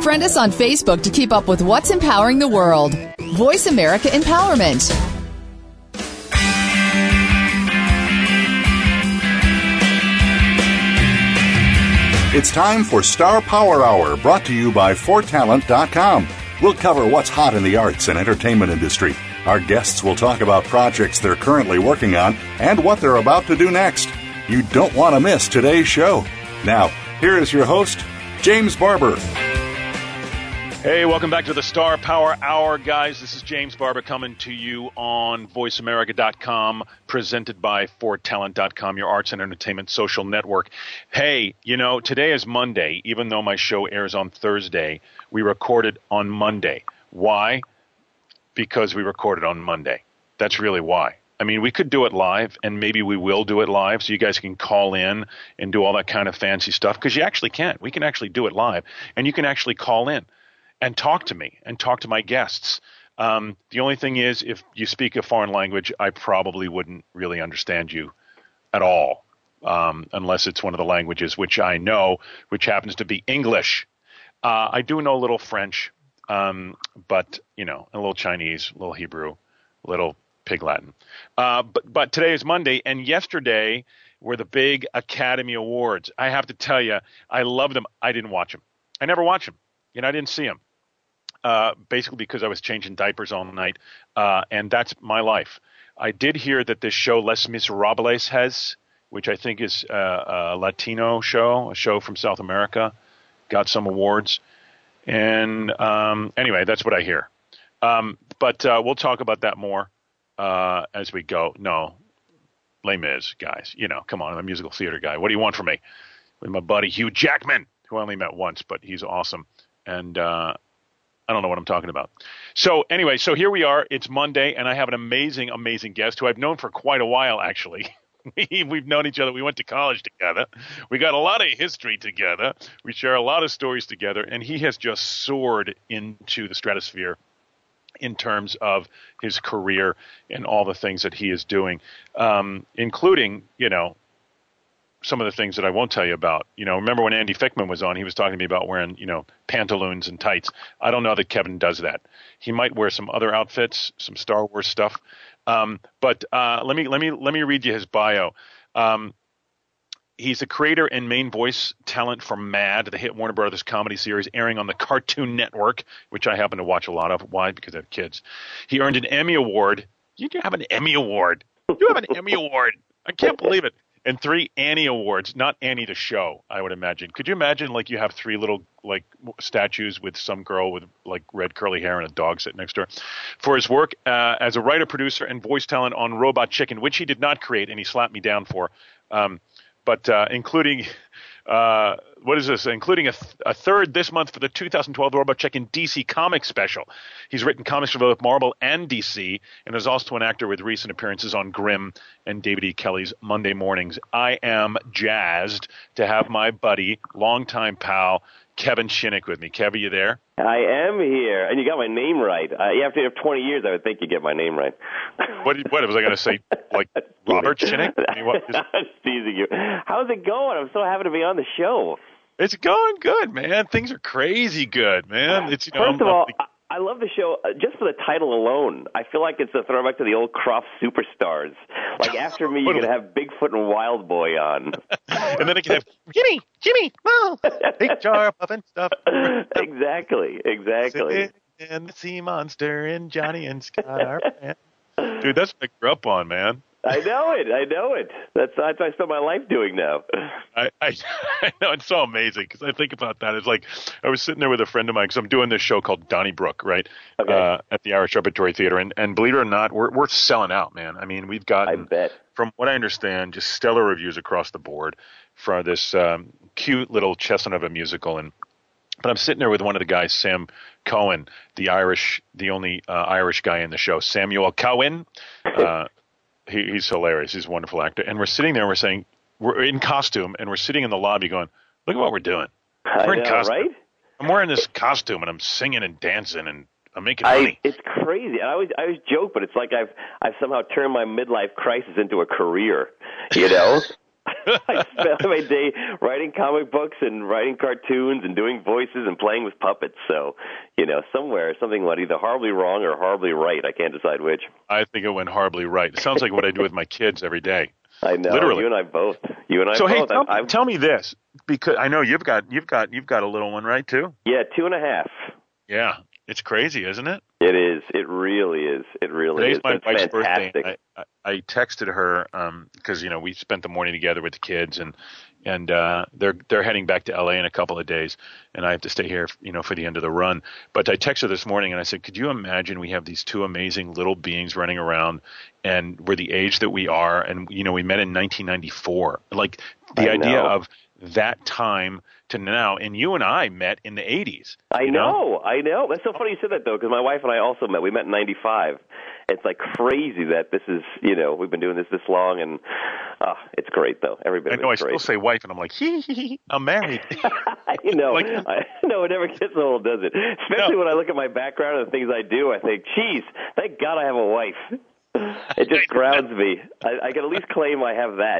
Friend us on Facebook to keep up with what's empowering the world. Voice America Empowerment. It's time for Star Power Hour, brought to you by ForTalent.com. We'll cover what's hot in the arts and entertainment industry. Our guests will talk about projects they're currently working on and what they're about to do next. You don't want to miss today's show. Now, here is your host, James Barber. Hey, welcome back to the Star Power Hour, guys. This is James Barber coming to you on VoiceAmerica.com, presented by ForTalent.com, your arts and entertainment social network. Hey, you know, today is Monday. Even though my show airs on Thursday, we recorded on Monday. Why? Because we recorded on Monday. That's really why. I mean, we could do it live, and maybe we will do it live, so you guys can call in and do all that kind of fancy stuff, because you actually can. We can actually do it live, and you can actually call in and talk to me and talk to my guests. The only thing is, if you speak a foreign language, I probably wouldn't really understand you at all, unless it's one of the languages which I know, which happens to be English. I do know a little French, but, you know, a little Chinese, a little Hebrew, a little Pig Latin. But today is Monday, and yesterday were the big Academy Awards. I have to tell you, I love them. I didn't watch them. I never watch them. You know, I didn't see them. Basically because I was changing diapers all night, and that's my life. I did hear that this show Les Miserables has, which I think is a Latino show, a show from South America, got some awards. And anyway, that's what I hear. But we'll talk about that more as we go. No, Les Mis, guys. You know, come on, I'm a musical theater guy. What do you want from me? With my buddy Hugh Jackman, who I only met once, but he's awesome. And I don't know what I'm talking about. So anyway, so here we are. It's Monday, and I have an amazing, amazing guest who I've known for quite a while, actually. We've known each other. We went to college together. We got a lot of history together. We share a lot of stories together, and he has just soared into the stratosphere in terms of his career and all the things that he is doing, including, you know, some of the things that I won't tell you about. You know, remember when Andy Fickman was on, he was talking to me about wearing, you know, pantaloons and tights. I don't know that Kevin does that. He might wear some other outfits, some Star Wars stuff. But let me read you his bio. He's the creator and main voice talent for Mad, the hit Warner Brothers comedy series airing on the Cartoon Network, which I happen to watch a lot of. Why? Because I have kids. He earned an Emmy Award. You have an Emmy Award. You have an Emmy Award. I can't believe it. And 3 Annie Awards, not Annie the show, I would imagine. Could you imagine, like, you have 3 little, like, statues with some girl with, like, red curly hair and a dog sitting next to her? For his work as a writer, producer, and voice talent on Robot Chicken, which he did not create, and he slapped me down for, but including, what is this? Including a third this month for the 2012 Robot Chicken DC Comics special. He's written comics for both Marvel and DC, and is also an actor with recent appearances on Grimm and David E. Kelley's Monday Mornings. I am jazzed to have my buddy, longtime pal, Kevin Shinnick with me. Kev, are you there? I am here, and you got my name right. After 20 years, I would think you get my name right. What was I going to say? Like Robert Shinnick? I mean, what? I'm teasing you. How's it going? I'm so happy to be on the show. It's going good, man. Things are crazy good, man. It's, you know, First of all, I love the show just for the title alone. I feel like it's a throwback to the old Croft Superstars. Like, after me, you're going to have Bigfoot and Wild Boy on. And then it can have Jimmy, Mo, big jar of puffin stuff. Exactly. And the sea monster and Johnny and Scott are fans. Dude, that's what I grew up on, man. I know it. That's what I spend my life doing now. I know, it's so amazing because I think about that. It's like I was sitting there with a friend of mine because I'm doing this show called Donnybrook, right, okay. At the Irish Repertory Theater. And believe it or not, we're selling out, man. I mean, we've gotten, I bet, from what I understand, just stellar reviews across the board for this cute little chestnut of a musical. But I'm sitting there with one of the guys, Sam Cohen, the only Irish guy in the show, Samuel Cohen. He's hilarious. He's a wonderful actor. And we're sitting there, we're in costume, and we're sitting in the lobby going, look at what we're doing. We're in costume. Right? I'm wearing this costume, and I'm singing and dancing, and I'm making money. It's crazy. I always joke, but it's like I've somehow turned my midlife crisis into a career, you know? I spent my day writing comic books and writing cartoons and doing voices and playing with puppets. So, somewhere something went either horribly wrong or horribly right. I can't decide which. I think it went horribly right. It sounds like what I do with my kids every day. I know. Literally. You and I both. So hey, tell me this, because I know you've got a little one, right? Too. Yeah, 2.5. Yeah, it's crazy, isn't it? It is. It really is. It really is. Today's my wife's fantastic. birthday. I texted her because we spent the morning together with the kids, and they're heading back to LA in a couple of days, and I have to stay here for the end of the run. But I texted her this morning and I said, could you imagine we have these two amazing little beings running around, and we're the age that we are, and we met in 1994. Like the idea of that time to now, and you and I met in the 80s. I know. That's so funny you said that, though, because my wife and I also met. We met in 95. It's like crazy that this is, we've been doing this long, and it's great, though. Everybody. I know. I still say wife, and I'm like, I'm married. I know. It never gets old, does it? Especially when I look at my background and the things I do. I think, geez, thank God I have a wife. It just grounds me. I can at least claim I have that,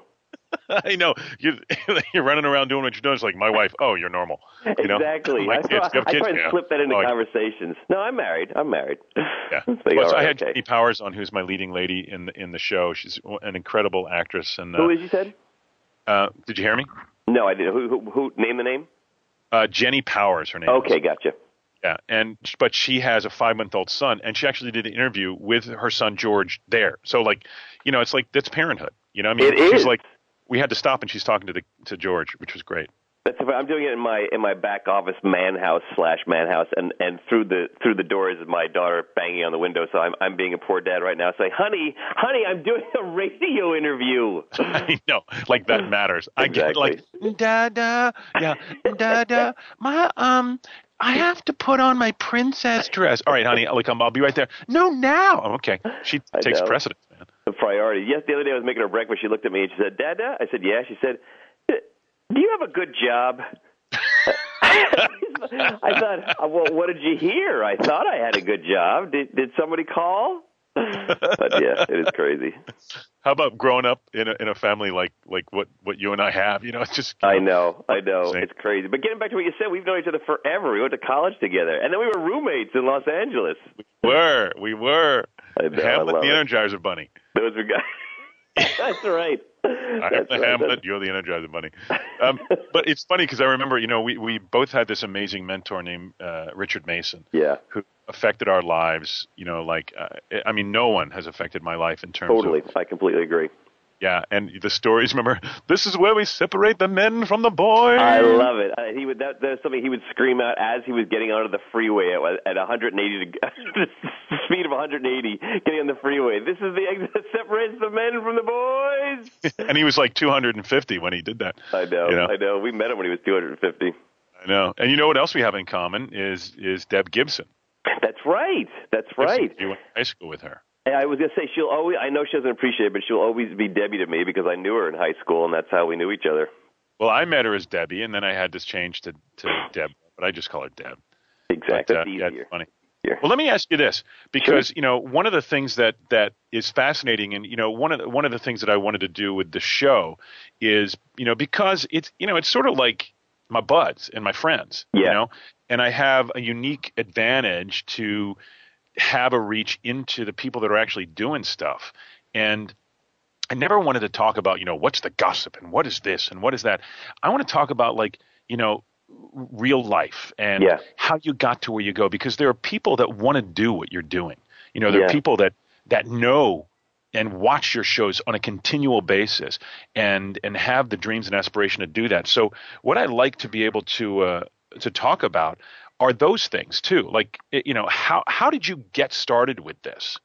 I know. You're running around doing what you're doing. It's like, my wife, oh, you're normal. Exactly. My kids, I try and slip that into conversations. No, I'm married. Yeah. I had Jenny Powers on, who's my leading lady in the show. She's an incredible actress. And who is, you said? Did you hear me? No, I didn't. Who name the name? Jenny Powers, her name. Okay, gotcha. Yeah, but she has a 5-month-old son, and she actually did an interview with her son George there. So it's like that's parenthood. I mean, she's like, we had to stop, and she's talking to George, which was great. I'm doing it in my back office manhouse, and through the doors is my daughter banging on the window. So I'm being a poor dad right now, saying, "Honey, I'm doing a radio interview." I know, like that matters. Exactly. I get like, Dada, yeah, Dada, I have to put on my princess dress. All right, honey, I'll be right there. No, now. Okay, she takes precedence, man. The priority. Yes, the other day I was making her breakfast. She looked at me and she said, "Dada?" I said, "Yeah." She said, "Do you have a good job?" I thought, well, what did you hear? I thought I had a good job. Did somebody call? But yeah, it is crazy. How about growing up in a family like what you and I have? It's just. I know. It's crazy. But getting back to what you said, we've known each other forever. We went to college together, and then we were roommates in Los Angeles. We were. Hamlet, the Energizer Bunny. Those were guys. That's right. I am the Hamlet, you're the Energizer Bunny. But it's funny because I remember, we both had this amazing mentor named Richard Mason. Yeah. Who affected our lives, no one has affected my life in terms of... Totally. I completely agree. Yeah, and the stories, remember, this is where we separate the men from the boys. I love it. That's something he would scream out as he was getting onto the freeway at 180, speed of 180, getting on the freeway. This is the exit that separates the men from the boys. And he was like 250 when he did that. I know. We met him when he was 250. I know. And you know what else we have in common is Deb Gibson. That's right. You went to high school with her. I was going to say, I know she doesn't appreciate it, but she'll always be Debbie to me because I knew her in high school, and that's how we knew each other. Well, I met her as Debbie, and then I had this change to Deb, but I just call her Deb. Exactly. That's easier. Yeah, it's funny. Yeah. Well, let me ask you this, because, one of the things that is fascinating, and, one of the things that I wanted to do with the show is, because it's sort of like my buds and my friends, and I have a unique advantage to have a reach into the people that are actually doing stuff. And I never wanted to talk about, what's the gossip and what is this and what is that. I want to talk about real life and how you got to where you go, because there are people that want to do what you're doing. There are people that know and watch your shows on a continual basis and have the dreams and aspiration to do that. So what I like to be able to talk about are those things too. Like, how did you get started with this?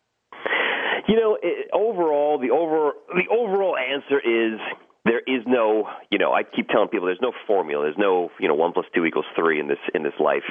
Overall, the overall answer is there is no, I keep telling people there's no formula. There's no, 1 + 2 = 3 in this life.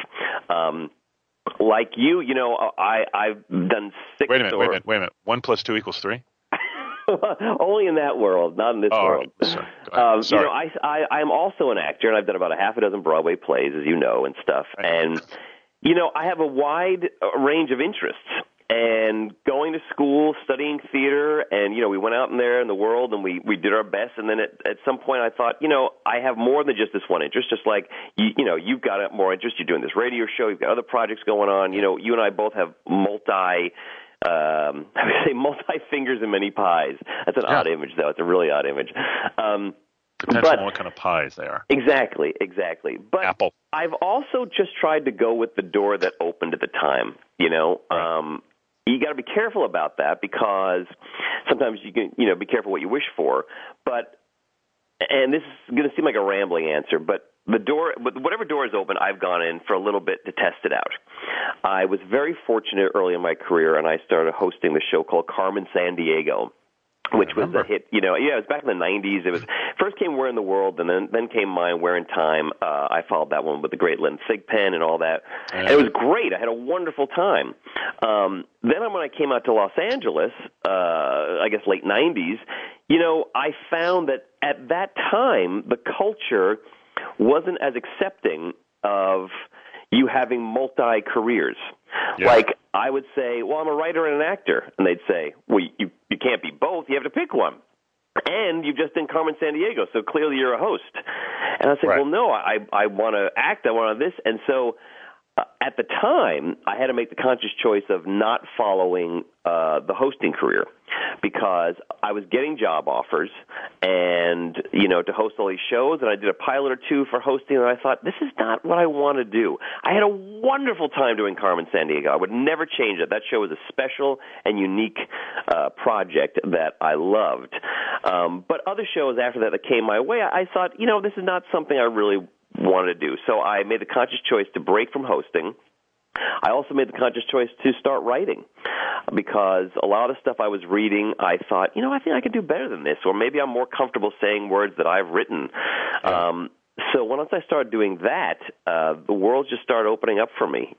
Like I've done 6. Wait a minute. 1 + 2 = 3? Only in that world, not in this world. Right. Sorry. I'm also an actor, and I've done about a half a dozen Broadway plays, as you know, and stuff. And, I have a wide range of interests. and going to school, studying theater, and, we went out in there in the world and we did our best. And then at some point I thought, I have more than just this one interest, just like, you've got more interest. You're doing this radio show. You've got other projects going on. You and I both have multi fingers and many pies. That's an odd image, though. It's a really odd image. Depends on what kind of pies they are. Exactly. But Apple. I've also just tried to go with the door that opened at the time, Right. You got to be careful about that because sometimes you can, be careful what you wish for. And this is going to seem like a rambling answer, but whatever door is open, I've gone in for a little bit to test it out. I was very fortunate early in my career, and I started hosting the show called Carmen Sandiego, which was a hit. It was back in the 90s. It was first came Where in the World, and then came mine, Where in Time. I followed that one with the great Len Thigpen and all that. And it was great. I had a wonderful time. Then when I came out to Los Angeles, I guess late 90s, I found that at that time, the culture wasn't as accepting of you having multi-careers. Yeah. Like, I would say, well, I'm a writer and an actor. And they'd say, well, you can't be both. You have to pick one. And you've just done Carmen Sandiego, so clearly you're a host. And I said, well, no, I want to act. I want this. And so at the time, I had to make the conscious choice of not following the hosting career because I was getting job offers and, to host all these shows, and I did a pilot or two for hosting, and I thought, this is not what I want to do. I had a wonderful time doing Carmen Sandiego. I would never change it. That show was a special and unique project that I loved. But other shows after that came my way, I thought, this is not something I really wanted to do. So I made the conscious choice to break from hosting. I also made the conscious choice to start writing because a lot of the stuff I was reading, I thought, I think I could do better than this, or maybe I'm more comfortable saying words that I've written. So once I started doing that, the world just started opening up for me.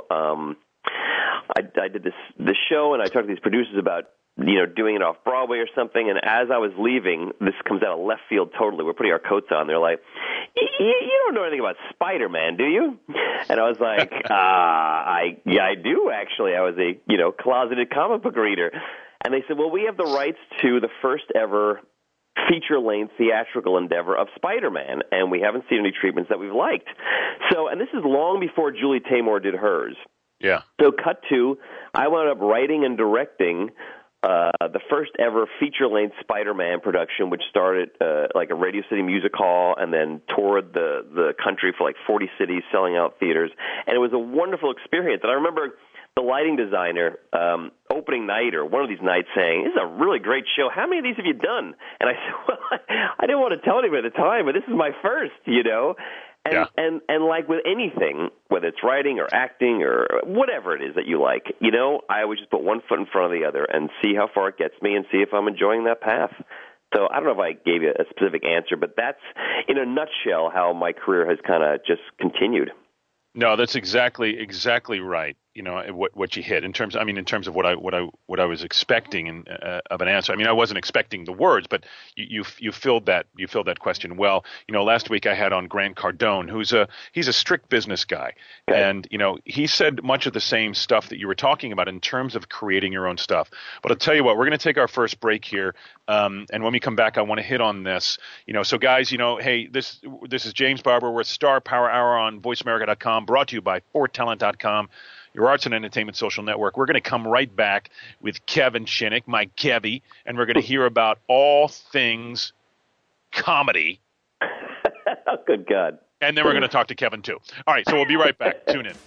I did this show, and I talked to these producers about doing it off Broadway or something, and as I was leaving, this comes out of left field totally. We're putting our coats on. They're like, you don't know anything about Spider-Man, do you? And I was like, I do, actually. I was a, closeted comic book reader. And they said, well, we have the rights to the first ever feature-length theatrical endeavor of Spider-Man, and we haven't seen any treatments that we've liked. So, and this is long before Julie Taymor did hers. Yeah. So cut to, I wound up writing and directing the first ever feature-length Spider-Man production, which started like a Radio City Music Hall and then toured the country for like 40 cities, selling out theaters. And it was a wonderful experience. And I remember the lighting designer opening night or one of these nights saying, this is a really great show. How many of these have you done? And I said, well, I didn't want to tell anybody at the time, but this is my first, And like with anything, whether it's writing or acting or whatever it is that you like, I always just put one foot in front of the other and see how far it gets me and see if I'm enjoying that path. So I don't know if I gave you a specific answer, but that's in a nutshell how my career has kind of just continued. No, that's exactly right. What you hit in terms of what I was expecting of an answer. I wasn't expecting the words, but you filled that question well. Last week I had on Grant Cardone, he's a strict business guy, okay. And he said much of the same stuff that you were talking about in terms of creating your own stuff. But I'll tell you what, we're going to take our first break here, and when we come back, I want to hit on this. So guys, hey, this is James Barber. We're Star Power Hour on VoiceAmerica.com, brought to you by ForTalent.com. Your Arts and Entertainment Social Network. We're going to come right back with Kevin Shinnick, my Kevy, and we're going to hear about all things comedy. Oh, good God. And then we're going to talk to Kevin, too. All right, so we'll be right back. Tune in.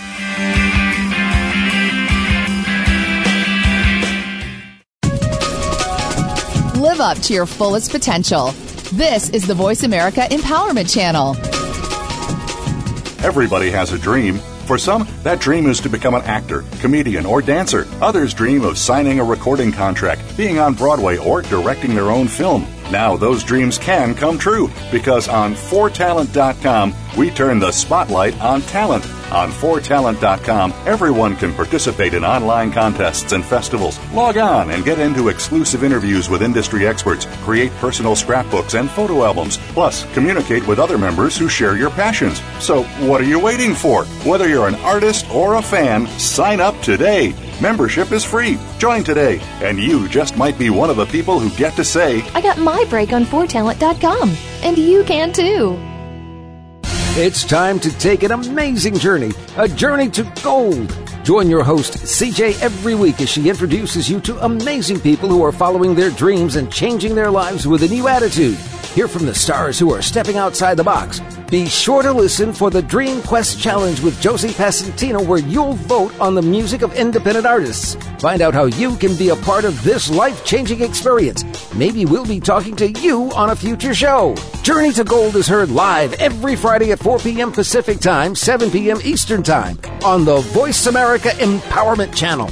Live up to your fullest potential. This is the Voice America Empowerment Channel. Everybody has a dream. For some, that dream is to become an actor, comedian, or dancer. Others dream of signing a recording contract, being on Broadway, or directing their own film. Now those dreams can come true, because on ForTalent.com, we turn the spotlight on talent. On ForTalent.com, everyone can participate in online contests and festivals. Log on and get into exclusive interviews with industry experts, create personal scrapbooks and photo albums, plus communicate with other members who share your passions. So what are you waiting for? Whether you're an artist or a fan, sign up today. Membership is free. Join today, and you just might be one of the people who get to say, I got my break on 4talent.com, and you can too. It's time to take an amazing journey, a journey to gold. Join your host, CJ, every week as she introduces you to amazing people who are following their dreams and changing their lives with a new attitude. Hear from the stars who are stepping outside the box. Be sure to listen for the Dream Quest Challenge with Josie Passantino, where you'll vote on the music of independent artists. Find out how you can be a part of this life-changing experience. Maybe we'll be talking to you on a future show. Journey to Gold is heard live every Friday at 4 p.m. Pacific Time, 7 p.m. Eastern Time on the Voice America Empowerment Channel.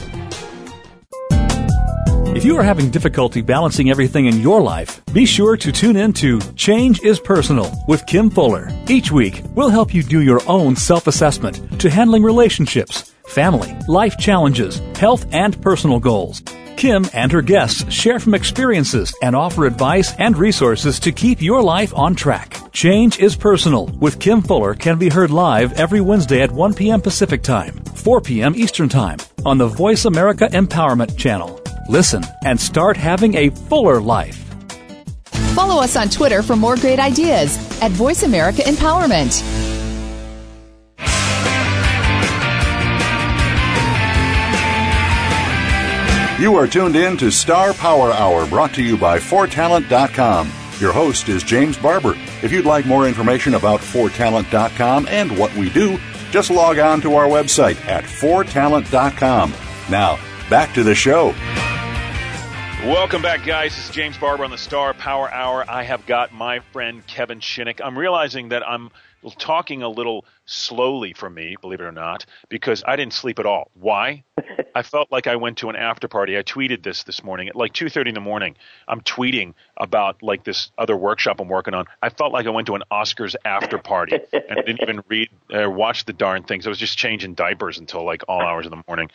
If you are having difficulty balancing everything in your life, be sure to tune in to Change is Personal with Kim Fuller. Each week, we'll help you do your own self-assessment to handling relationships, family, life challenges, health, and personal goals. Kim and her guests share from experiences and offer advice and resources to keep your life on track. Change is Personal with Kim Fuller can be heard live every Wednesday at 1 p.m. Pacific Time, 4 p.m. Eastern Time on the Voice America Empowerment Channel. Listen and start having a fuller life. Follow us on Twitter for more great ideas at Voice America Empowerment. You are tuned in to Star Power Hour, brought to you by 4talent.com. Your host is James Barber. If you'd like more information about 4talent.com and what we do, just log on to our website at 4talent.com. Now, back to the show. Welcome back, guys. This is James Barber on the Star Power Hour. I have got my friend Kevin Shinnick. I'm realizing that I'm talking a little slowly for me, believe it or not, because I didn't sleep at all. Why? I felt like I went to an after party. I tweeted this morning at like 2:30 in the morning. I'm tweeting about like this other workshop I'm working on. I felt like I went to an Oscars after party and I didn't even read or watch the darn things. I was just changing diapers until like all hours of the morning.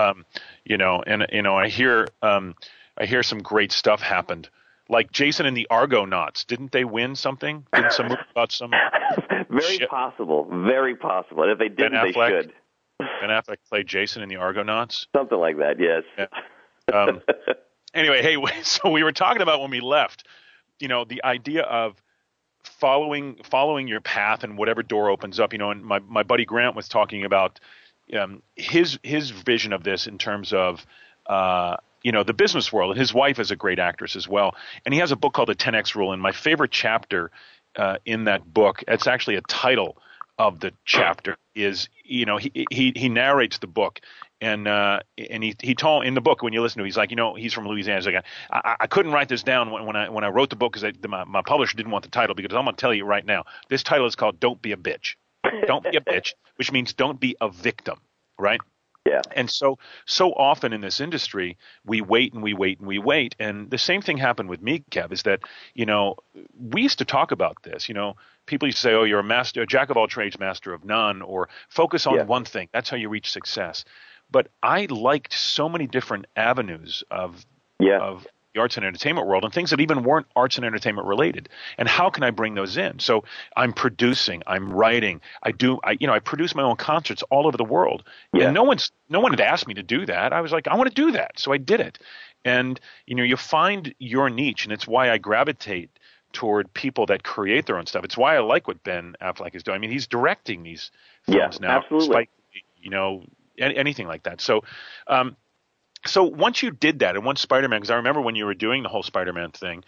I hear some great stuff happened. Like Jason and the Argonauts. Didn't they win something? Didn't some movie about some Very possible. Very possible. And if they didn't, they should. Ben Affleck played Jason in the Argonauts? Something like that, yes. Yeah. Anyway, hey, so we were talking about when we left, the idea of following your path and whatever door opens up, and my buddy Grant was talking about his vision of this in terms of the business world. And his wife is a great actress as well. And he has a book called The 10X Rule. And my favorite chapter in that book, it's actually a title of the chapter, is, he narrates the book. And he told in the book, when you listen to it, he's like, he's from Louisiana. He's like, I couldn't write this down when I wrote the book because my publisher didn't want the title, because I'm going to tell you right now, this title is called Don't Be a Bitch. Don't be a bitch, which means don't be a victim, right? Yeah. And so often in this industry, we wait and we wait and we wait. And the same thing happened with me, Kev, is that, we used to talk about this. People used to say, oh, you're a jack of all trades, master of none, or focus on one thing. That's how you reach success. But I liked so many different avenues of the arts and entertainment world and things that even weren't arts and entertainment related. And how can I bring those in? So I'm producing, I'm writing, I produce my own concerts all over the world. Yeah. And no one had asked me to do that. I was like, I want to do that. So I did it. And, you find your niche, and it's why I gravitate toward people that create their own stuff. It's why I like what Ben Affleck is doing. I mean, he's directing these films now. Absolutely. Despite, anything like that. So, so once you did that, and once Spider-Man, because I remember when you were doing the whole Spider-Man thing,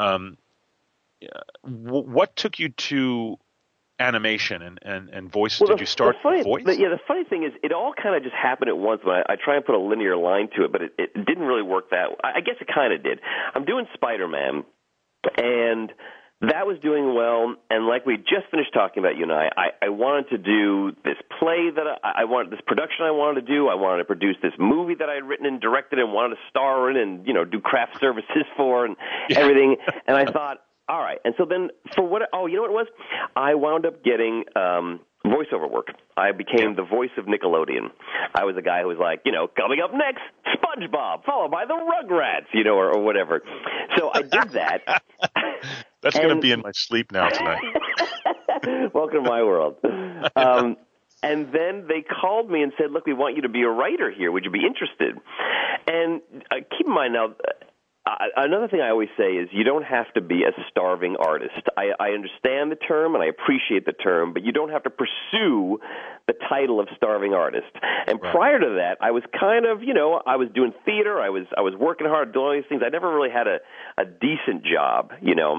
what took you to animation and voice? Well, did you start voice? The funny thing is, it all kind of just happened at once. When I try and put a linear line to it, but it didn't really work that. I guess it kind of did. I'm doing Spider-Man, and that was doing well, and like we just finished talking about, you and I wanted to do this play that I wanted, this production I wanted to do. I wanted to produce this movie that I had written and directed and wanted to star in and, do craft services for and everything. And I thought, all right. And so then you know what it was? I wound up getting voiceover work. I became the voice of Nickelodeon. I was a guy who was like, coming up next, SpongeBob, followed by the Rugrats, or whatever. So I did that. That's going to be in my sleep now tonight. Welcome to my world. And then they called me and said, look, we want you to be a writer here. Would you be interested? And keep in mind now, another thing I always say is you don't have to be a starving artist. I understand the term and I appreciate the term, but you don't have to pursue the title of starving artist. And prior to that, I was kind of, I was doing theater. I was working hard, doing all these things. I never really had a decent job,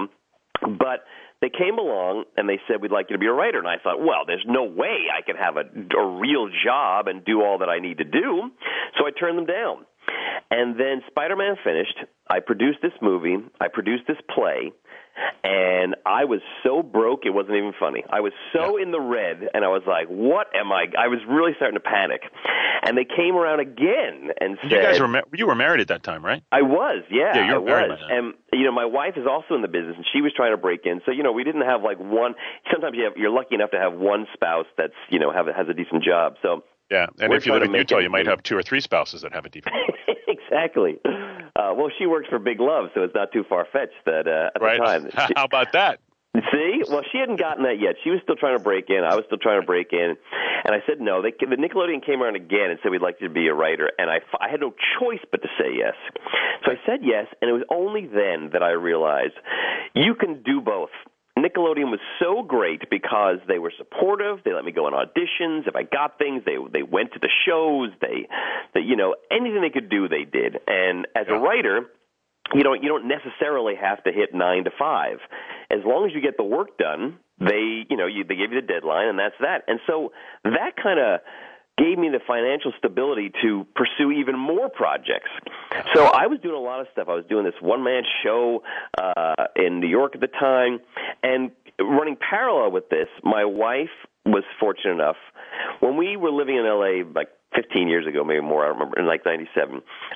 But they came along and they said, we'd like you to be a writer. And I thought, well, there's no way I can have a real job and do all that I need to do. So I turned them down. And then Spider-Man finished. I produced this movie. I produced this play. And I was so broke, it wasn't even funny. I was so in the red, and I was like, what am I? I was really starting to panic. And they came around again and said... You were married at that time, right? I was, yeah. Yeah, you were married. And, my wife is also in the business, and she was trying to break in. So, we didn't have like one... Sometimes you're lucky enough to have one spouse that's, has a decent job. So... Yeah, and if you live in Utah, you might have 2 or 3 spouses that have a decent job. Exactly. Well, she works for Big Love, so it's not too far-fetched that at the time. How about that? See? Well, she hadn't gotten that yet. She was still trying to break in. I was still trying to break in. And I said no. The Nickelodeon came around again and said, we'd like you to be a writer. And I had no choice but to say yes. So I said yes, and it was only then that I realized you can do both. Nickelodeon was so great because they were supportive. They let me go on auditions. If I got things, they went to the shows. They anything they could do, they did. And as a writer, you don't necessarily have to hit 9 to 5. As long as you get the work done, they give you the deadline, and that's that. And so that kind of gave me the financial stability to pursue even more projects. So I was doing a lot of stuff. I was doing this one-man show in New York at the time, and running parallel with this, my wife was fortunate enough. When we were living in L.A. like 15 years ago, maybe more, I remember, in like 97,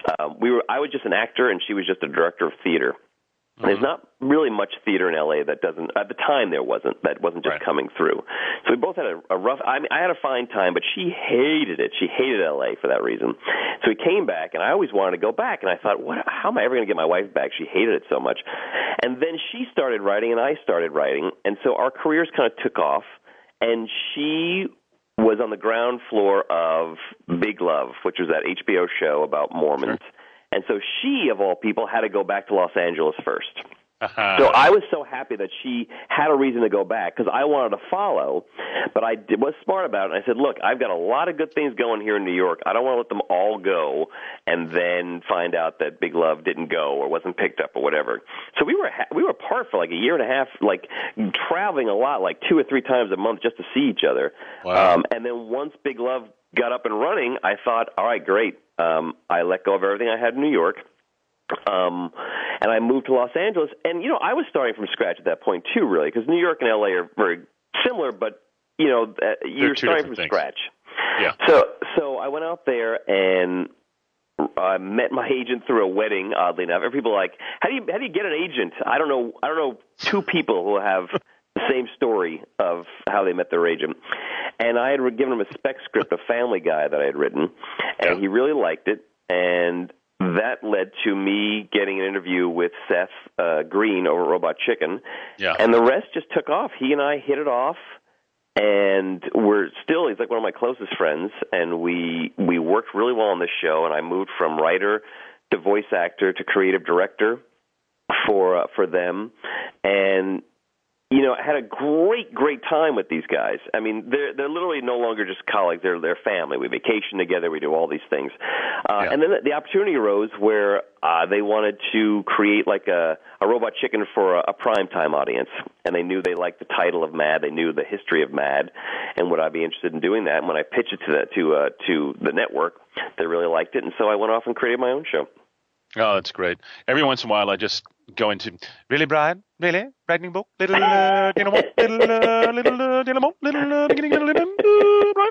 I was just an actor, and she was just a director of theater. There's not really much theater in L.A. that doesn't, at the time that wasn't just coming through. So we both had a rough, I had a fine time, but she hated it. She hated L.A. for that reason. So we came back, and I always wanted to go back, and I thought, how am I ever going to get my wife back? She hated it so much. And then she started writing, and I started writing, and so our careers kind of took off, and she was on the ground floor of Big Love, which was that HBO show about Mormons. Sure. And so she, of all people, had to go back to Los Angeles first. So I was so happy that she had a reason to go back because I wanted to follow, but I was smart about it. And I said, look, I've got a lot of good things going here in New York. I don't want to let them all go and then find out that Big Love didn't go or wasn't picked up or whatever. So we were apart for like a year and a half, like traveling a lot, like 2 or 3 times a month just to see each other. Wow. And then once Big Love got up and running, I thought, all right, great. I let go of everything I had in New York, and I moved to Los Angeles. And, I was starting from scratch at that point, too, really, because New York and L.A. are very similar, but, you're starting from scratch. Yeah. So I went out there and I met my agent through a wedding, oddly enough. And people are like, how do you get an agent? I don't know 2 people who have the same story of how they met their agent. And I had given him a spec script of Family Guy that I had written, and he really liked it. And that led to me getting an interview with Seth Green over at Robot Chicken. Yeah. And the rest just took off. He and I hit it off, and he's like one of my closest friends, and we worked really well on this show, and I moved from writer to voice actor to creative director for them. And I had a great time with these guys. I mean, they're literally no longer just colleagues; they're family. We vacation together. We do all these things. And then the opportunity arose where they wanted to create like a Robot Chicken for a primetime audience, and they knew they liked the title of Mad. They knew the history of Mad, and would I be interested in doing that? And when I pitched it to the network, they really liked it, and so I went off and created my own show. Oh, that's great. Every once in a while, I just go into, really, Brian? Really? Writing book? Little, beginning, Brian?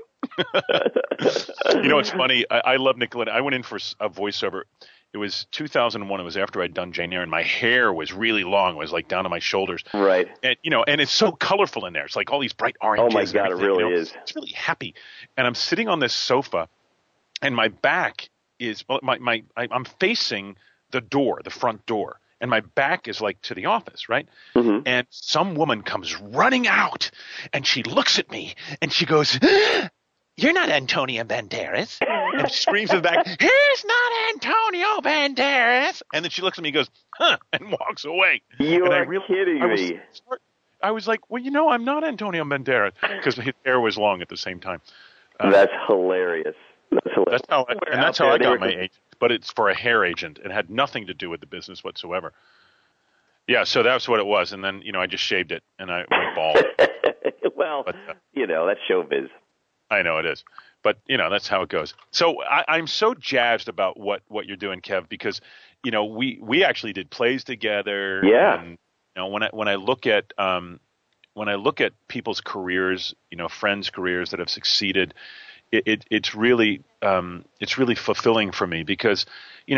It's funny. I love Nickelodeon. I went in for a voiceover. It was 2001. It was after I'd done Jane Eyre, and my hair was really long. It was like down to my shoulders. Right. And, and it's so colorful in there. It's like all these bright oranges. Oh, my God, it really is. It's really happy. And I'm sitting on this sofa, and my back is I'm facing the door, the front door, and my back is like to the office, right? Mm-hmm. And some woman comes running out, and she looks at me, and she goes, you're not Antonio Banderas. And she screams in the back, he's not Antonio Banderas. And then she looks at me and goes, huh, and walks away. You and are kidding me. I was like, well, I'm not Antonio Banderas, because his hair was long at the same time. That's hilarious. That's how I got my agent. But it's for a hair agent. It had nothing to do with the business whatsoever. Yeah, so that's what it was. And then, I just shaved it, and I went bald. Well, that's showbiz. I know it is. But, that's how it goes. So I'm so jazzed about what you're doing, Kev, because, we actually did plays together. Yeah. And, when I look at people's careers, friends' careers that have succeeded, it's really fulfilling for me because,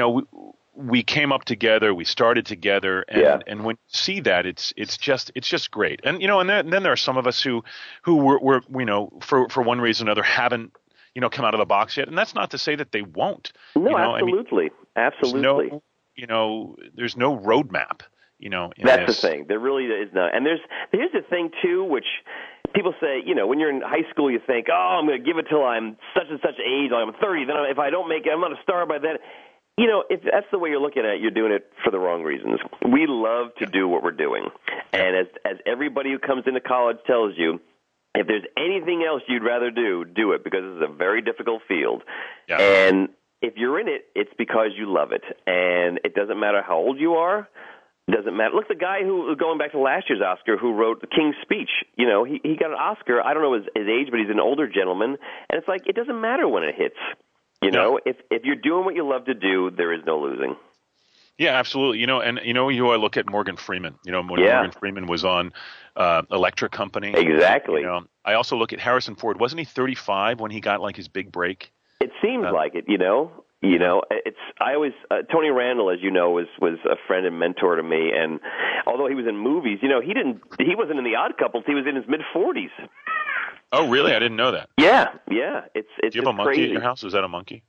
we came up together, we started together, and when you see that, it's just great. And and then there are some of us who were for one reason or another haven't come out of the box yet, and that's not to say that they won't. No, absolutely, absolutely. There's no roadmap. That's the thing. There really is not. And here's the thing too, which people say, when you're in high school, you think, oh, I'm going to give it till I'm such and such age, I'm 30. Then if I don't make it, I'm not a star by then. If that's the way you're looking at it, you're doing it for the wrong reasons. We love to do what we're doing. And as everybody who comes into college tells you, if there's anything else you'd rather do it, because it's a very difficult field. Yeah. And if you're in it, it's because you love it. And it doesn't matter how old you are. Doesn't matter. Look, the guy who, going back to last year's Oscar, who wrote The King's Speech, he got an Oscar. I don't know his age, but he's an older gentleman. And it's like, it doesn't matter when it hits. If you're doing what you love to do, there is no losing. Yeah, absolutely. And I look at Morgan Freeman. Morgan Freeman was on Electric Company. Exactly. I also look at Harrison Ford. Wasn't he 35 when he got like his big break? It seems like it. I always Tony Randall, as you know, was a friend and mentor to me. And although he was in movies, he wasn't in The Odd Couples. He was in his mid-40s. Oh, really? I didn't know that. Yeah. It's Do you have a monkey crazy. at your house? Is that a monkey?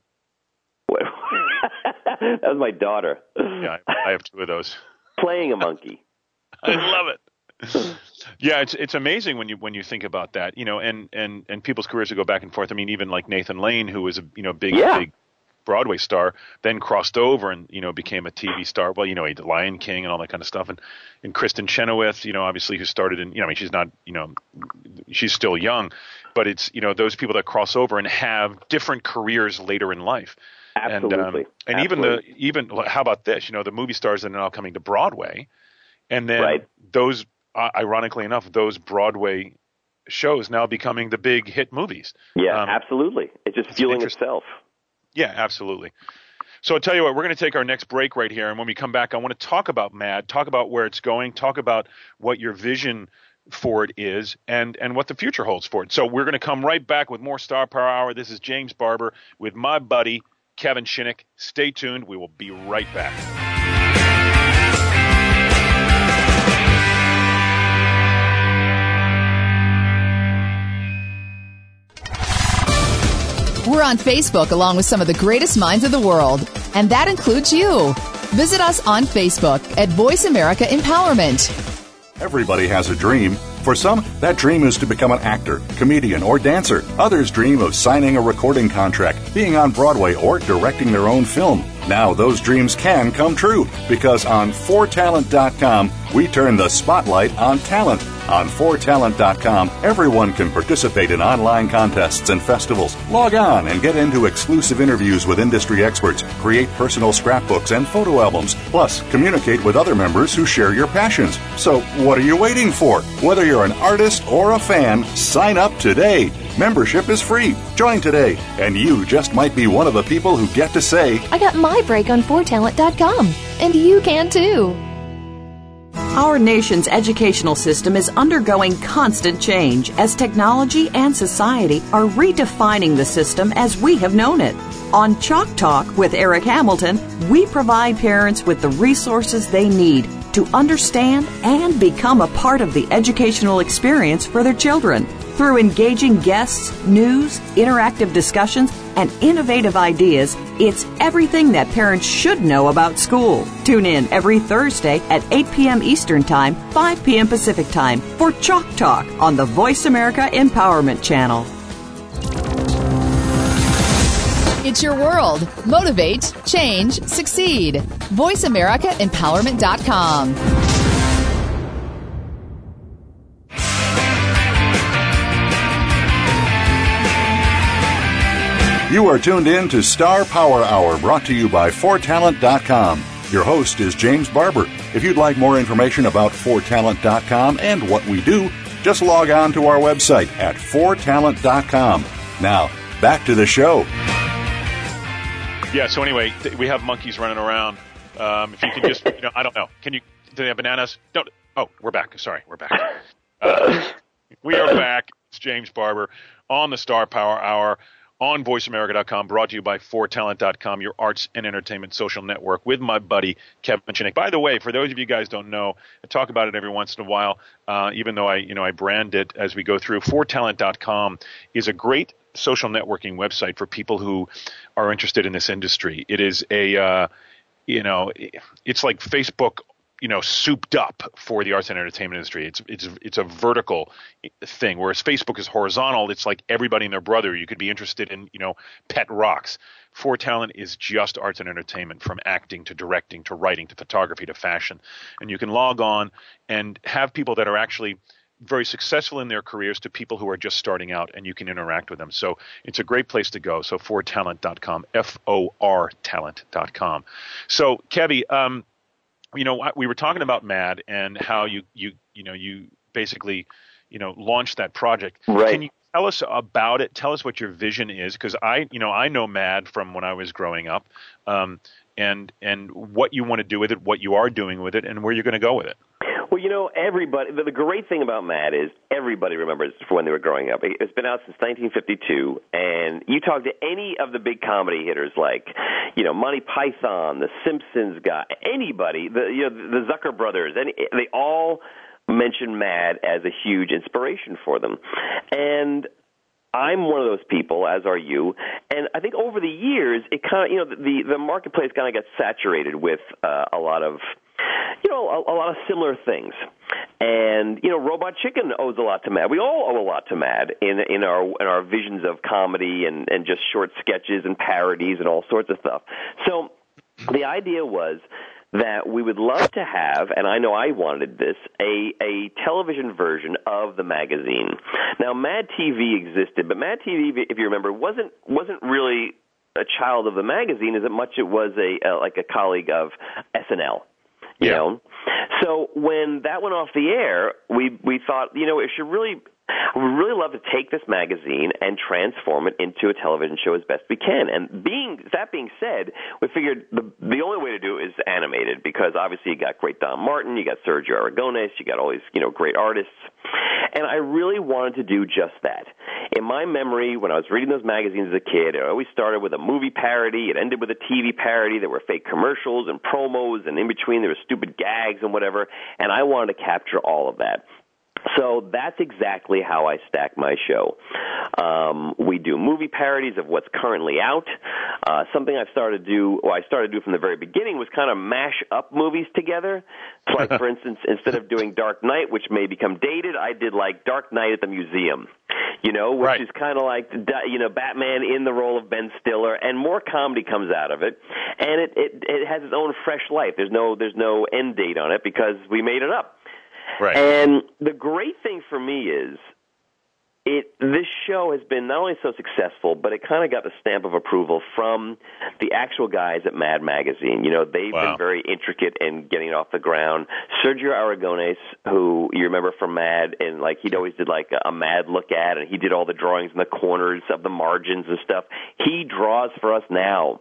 That was my daughter. Yeah, I have two of those. Playing a monkey. I love it. Yeah, it's amazing when you think about that, and people's careers that go back and forth. I mean, even like Nathan Lane, who was a big Broadway star, then crossed over and became a TV star. Well, he did Lion King and all that kind of stuff. And Kristen Chenoweth, obviously, who started in she's not she's still young, but it's those people that cross over and have different careers later in life. Absolutely. And Absolutely. even how about this? The movie stars that are now coming to Broadway, and then those ironically enough, those Broadway shows now becoming the big hit movies. Yeah, absolutely. It's just fueling itself. Yeah, absolutely. So I'll tell you what, we're going to take our next break right here. And when we come back, I want to talk about MAD, talk about where it's going, talk about what your vision for it is and what the future holds for it. So we're going to come right back with more Star Power Hour. This is James Barber with my buddy, Kevin Shinnick. Stay tuned. We will be right back. We're on Facebook along with some of the greatest minds of the world, and that includes you. Visit us on Facebook at Voice America Empowerment. Everybody has a dream. For some, that dream is to become an actor, comedian, or dancer. Others dream of signing a recording contract, being on Broadway, or directing their own film. Now those dreams can come true, because on 4talent.com, we turn the spotlight on talent. On 4talent.com, everyone can participate in online contests and festivals. Log on and get into exclusive interviews with industry experts, create personal scrapbooks and photo albums, plus communicate with other members who share your passions. So what are you waiting for? Whether you're an artist or a fan, sign up today. Membership is free. Join today, and you just might be one of the people who get to say, I got my break on 4talent.com, and you can too. Our nation's educational system is undergoing constant change as technology and society are redefining the system as we have known it. On Chalk Talk with Eric Hamilton, we provide parents with the resources they need to understand and become a part of the educational experience for their children. Through engaging guests, news, interactive discussions, and innovative ideas, it's everything that parents should know about school. Tune in every Thursday at 8 p.m. Eastern Time, 5 p.m. Pacific Time for Chalk Talk on the Voice America Empowerment Channel. It's your world. Motivate, change, succeed. VoiceAmericaEmpowerment.com. You are tuned in to Star Power Hour, brought to you by 4talent.com. Your host is James Barber. If you'd like more information about 4talent.com and what we do, just log on to our website at 4talent.com. Now, back to the show. Yeah, so anyway, we have monkeys running around. If you can just, I don't know. Do they have bananas? Don't. Oh, we're back. Sorry, we're back. We are back. It's James Barber on the Star Power Hour on VoiceAmerica.com, brought to you by 4talent.com, your arts and entertainment social network, with my buddy Kevin Chinick. By the way, for those of you guys who don't know, I talk about it every once in a while, even though I brand it as we go through. 4talent.com is a great social networking website for people who are interested in this industry. It is it's like Facebook, souped up for the arts and entertainment industry. It's a vertical thing, whereas Facebook is horizontal. It's like everybody and their brother. You could be interested in, pet rocks. 4Talent is just arts and entertainment, from acting to directing to writing to photography to fashion. And you can log on and have people that are actually very successful in their careers to people who are just starting out, and you can interact with them. So it's a great place to go. So 4talent.com, FOR talent.com. So Kevy, we were talking about MAD and how you basically, launched that project. Right. Can you tell us about it? Tell us what your vision is, because I know MAD from when I was growing up, and what you want to do with it, what you are doing with it, and where you're going to go with it. Well, everybody, the great thing about MAD is everybody remembers from when they were growing up. It's been out since 1952, and you talk to any of the big comedy hitters like, Monty Python, The Simpsons guy, anybody, the Zucker brothers, they all mention MAD as a huge inspiration for them. And I'm one of those people, as are you, and I think over the years, it kind of, the marketplace kind of got saturated with a lot of similar things. And, Robot Chicken owes a lot to MAD. We all owe a lot to MAD in our visions of comedy and just short sketches and parodies and all sorts of stuff. So the idea was that we would love to have, and I know I wanted this, a television version of the magazine. Now, Mad TV existed, but Mad TV, if you remember, wasn't really a child of the magazine as much it was a colleague of SNL. You know? So when that went off the air, we thought, it should really, we would really love to take this magazine and transform it into a television show as best we can. And that being said, we figured the only way to do it is animated, because obviously you got great Don Martin, you got Sergio Aragonés, you got all these, great artists. And I really wanted to do just that. In my memory, when I was reading those magazines as a kid, it always started with a movie parody. It ended with a TV parody. There were fake commercials and promos, and in between there were stupid gags and whatever. And I wanted to capture all of that. So that's exactly how I stack my show. We do movie parodies of what's currently out. Something I started to do from the very beginning was kind of mash up movies together. So like, for instance, instead of doing Dark Knight, which may become dated, I did like Dark Knight at the Museum, which is kind of like, Batman in the role of Ben Stiller, and more comedy comes out of it. And it has its own fresh life. There's no end date on it because we made it up. Right. And the great thing for me is this show has been not only so successful, but it kind of got the stamp of approval from the actual guys at Mad Magazine. They've been very intricate in getting it off the ground. Sergio Aragonés, who you remember from Mad, and he'd always did a Mad look at, and he did all the drawings in the corners of the margins and stuff. He draws for us now.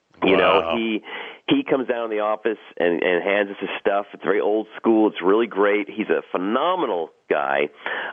He comes down in the office and hands us his stuff. It's very old school. It's really great. He's a phenomenal guy.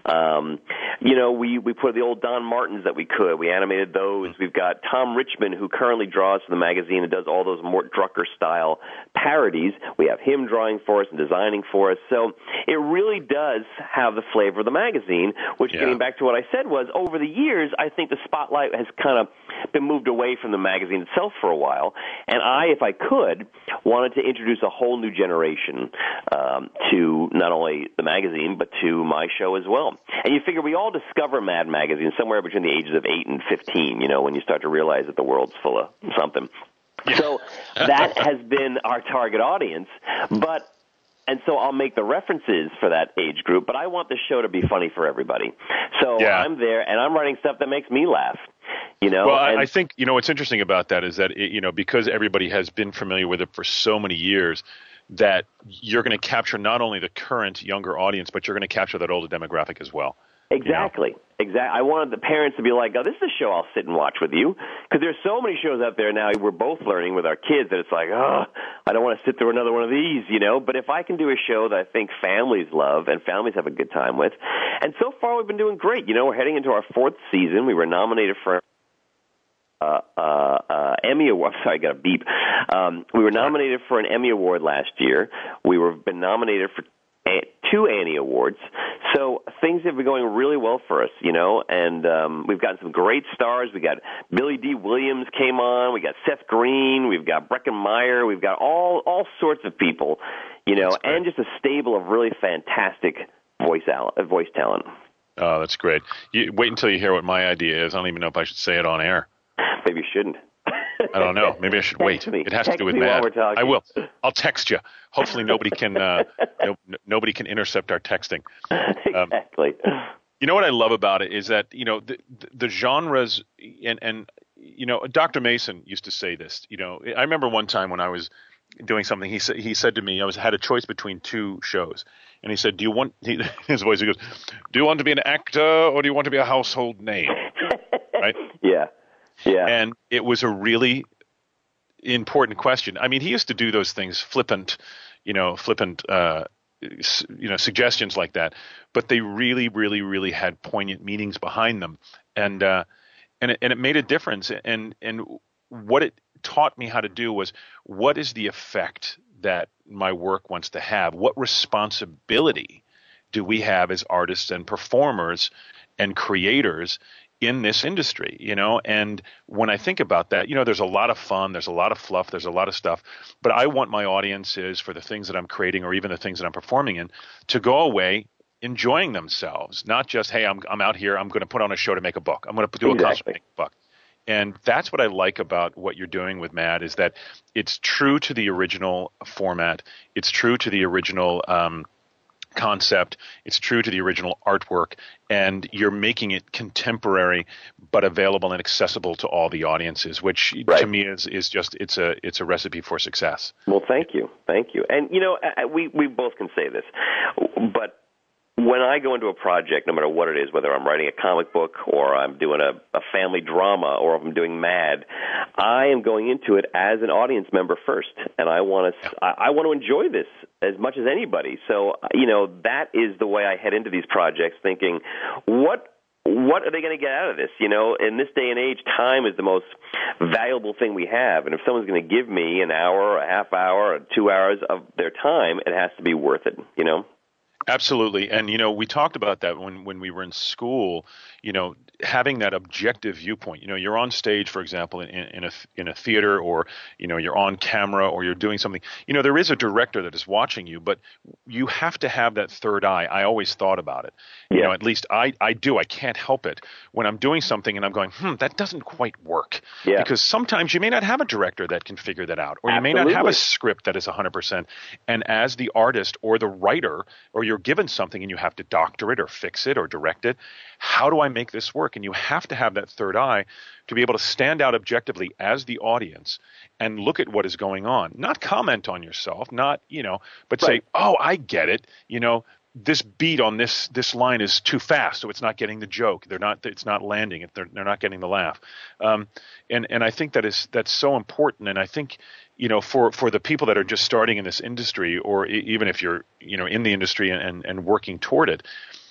We put the old Don Martins that we could. We animated those. We've got Tom Richmond, who currently draws for the magazine and does all those Mort Drucker-style parodies. We have him drawing for us and designing for us. So it really does have the flavor of the magazine, which, getting back to what I said, was over the years, I think the spotlight has kind of been moved away from the magazine itself for a while, and I, if I could, wanted to introduce a whole new generation to not only the magazine, but to my show as well. And you figure we all discover Mad Magazine somewhere between the ages of 8 and 15, when you start to realize that the world's full of something. Yeah. So that has been our target audience, and so I'll make the references for that age group, but I want the show to be funny for everybody. So I'm there, and I'm writing stuff that makes me laugh. Well, I think, what's interesting about that is that, because everybody has been familiar with it for so many years, that you're going to capture not only the current younger audience, but you're going to capture that older demographic as well. Exactly. I wanted the parents to be like, oh, this is a show I'll sit and watch with you. Because there's so many shows out there now we're both learning with our kids that it's like, oh, I don't want to sit through another one of these, But if I can do a show that I think families love and families have a good time with. And so far we've been doing great. We're heading into our 4th season. We were nominated for Emmy Award. Sorry, I got a beep. We were nominated for an Emmy Award last year. We've been nominated for 2 Annie Awards. So things have been going really well for us, and we've gotten some great stars. We got Billy D. Williams came on. We got Seth Green. We've got Breckin Meyer. We've got all sorts of people, and just a stable of really fantastic voice talent. Oh, that's great. Wait until you hear what my idea is. I don't even know if I should say it on air. Maybe you shouldn't. I don't know. Maybe I should wait. It has to do with Mad. I will. I'll text you. Hopefully nobody can nobody can intercept our texting. Exactly. What I love about it is that the genres and Dr. Mason used to say this. I remember one time when I was doing something. He said to me, I had a choice between 2 shows, and he said, "Do you want?" His voice, he goes, "Do you want to be an actor or do you want to be a household name?" Right? Yeah. Yeah. And it was a really important question. I mean, he used to do those things, flippant suggestions like that, but they really, really, really had poignant meanings behind them. And it made a difference. And what it taught me how to do was, what is the effect that my work wants to have? What responsibility do we have as artists and performers and creators in this industry, and when I think about that, there's a lot of fun, there's a lot of fluff, there's a lot of stuff, but I want my audiences, for the things that I'm creating or even the things that I'm performing in, to go away enjoying themselves, not just, hey, I'm out here, I'm going to put on a show to make a buck, I'm going to do a concert to make a buck. And that's what I like about what you're doing with Mad, is that it's true to the original format, it's true to the original concept, it's true to the original artwork, and you're making it contemporary but available and accessible to all the audiences, which to me is just it's a recipe for success. Well, thank you. And we both can say this, but when I go into a project, no matter what it is, whether I'm writing a comic book or I'm doing a family drama or if I'm doing Mad, I am going into it as an audience member first, and I want to enjoy this as much as anybody. So, that is the way I head into these projects, thinking, what are they going to get out of this? In this day and age, time is the most valuable thing we have, and if someone's going to give me an hour, a half hour, or 2 hours of their time, it has to be worth it, Absolutely. And, we talked about that when we were in school, having that objective viewpoint. You're on stage, for example, in a theater, or, you're on camera, or you're doing something. There is a director that is watching you, but you have to have that third eye. I always thought about it. Yeah. At least I do. I can't help it when I'm doing something and I'm going, that doesn't quite work. Yeah. Because sometimes you may not have a director that can figure that out, or you may not have a script that is 100%. And as the artist or the writer, or you're given something and you have to doctor it or fix it or direct it, how do I make this work? And you have to have that third eye to be able to stand out objectively as the audience and look at what is going on. Not comment on yourself, but say, oh, I get it. This beat on this line is too fast, so it's not getting the joke. It's not landing. They're not getting the laugh. And I think that's so important. And I think, for the people that are just starting in this industry, or even if you're, in the industry and working toward it,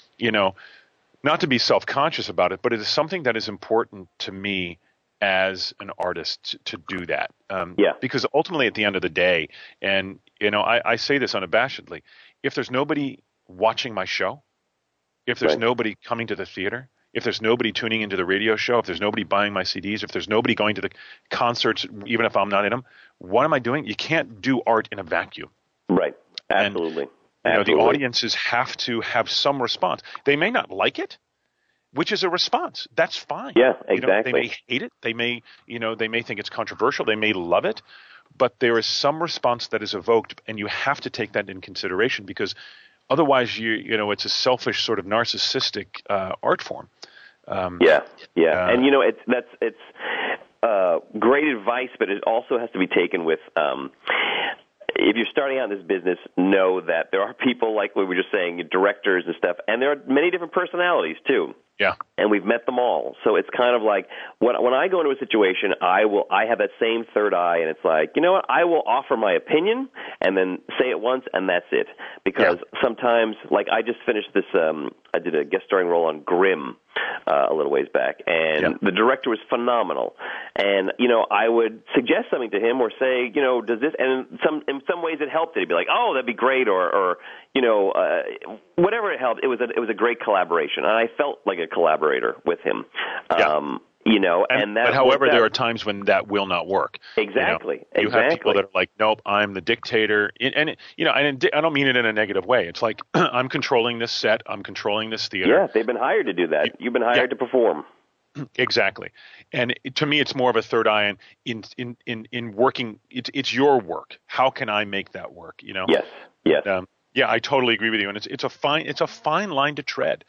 not to be self-conscious about it, but it is something that is important to me as an artist to do that. Because ultimately at the end of the day, and, I say this unabashedly, if there's nobody watching my show, if there's nobody coming to the theater, if there's nobody tuning into the radio show, if there's nobody buying my CDs, if there's nobody going to the concerts, even if I'm not in them, what am I doing? You can't do art in a vacuum. Right. Absolutely. And, the audiences have to have some response. They may not like it, which is a response. That's fine. Yeah, exactly. They may hate it. They may, they may think it's controversial. They may love it, but there is some response that is evoked, and you have to take that in consideration, because otherwise, it's a selfish sort of narcissistic art form. And it's great advice, but it also has to be taken with. If you're starting out in this business, know that there are people, like we were just saying, directors and stuff, and there are many different personalities too. Yeah. And we've met them all. So it's kind of like when I go into a situation, I have that same third eye, and it's like, you know what, I will offer my opinion and then say it once, and that's it. Because sometimes, like I just finished this, I did a guest starring role on Grimm a little ways back, and the director was phenomenal. And, I would suggest something to him or say, does this, and in some ways it helped it. He'd be like, oh, that'd be great, or whatever it helped. It was a great collaboration, and I felt like a collaborator with him. But however, there are times when that will not work. Exactly. You have people that are like, nope, I'm the dictator, and I don't mean it in a negative way. It's like I'm controlling this set, I'm controlling this theater. Yeah, they've been hired to do that. You've been hired to perform. Exactly. And to me, it's more of a third eye in working. It's your work. How can I make that work? Yes. I totally agree with you. And it's a fine line to tread.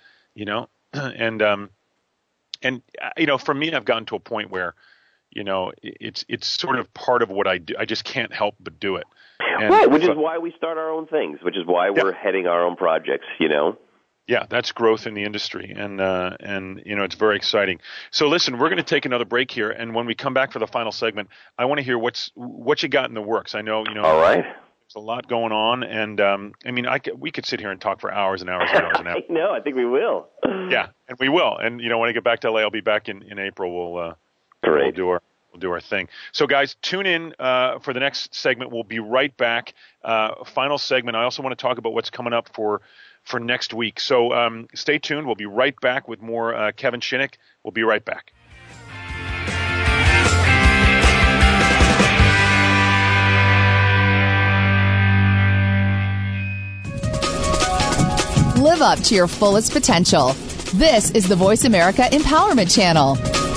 And for me, I've gotten to a point where, it's sort of part of what I do. I just can't help but do it. Right, which is why we start our own things, which is why we're heading our own projects, Yeah, that's growth in the industry, and it's very exciting. So listen, we're going to take another break here, and when we come back for the final segment, I want to hear what you got in the works. I know, All right. There's a lot going on, and we could sit here and talk for hours and hours and hours and hours. No, I think we will. Yeah, and we will. And when I get back to LA, I'll be back in April. We'll do our thing. So guys, tune in for the next segment. We'll be right back. Final segment. I also want to talk about what's coming up for next week. So stay tuned. We'll be right back with more Kevin Shinnick. We'll be right back. Live up to your fullest potential. This is the Voice America Empowerment Channel.